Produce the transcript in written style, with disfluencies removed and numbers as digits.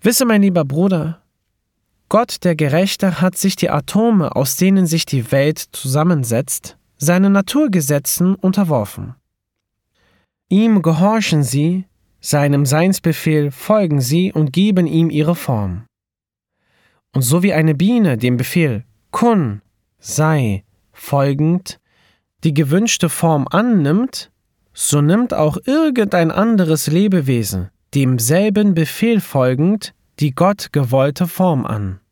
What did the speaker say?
Wisse, mein lieber Bruder, Gott, der Gerechte, hat sich die Atome, aus denen sich die Welt zusammensetzt, seinen Naturgesetzen unterworfen. Ihm gehorchen sie, seinem Seinsbefehl folgen sie und geben ihm ihre Form. Und so wie eine Biene dem Befehl Kun, sei, folgend, die gewünschte Form annimmt, so nimmt auch irgendein anderes Lebewesen demselben Befehl folgend die Gott gewollte Form an.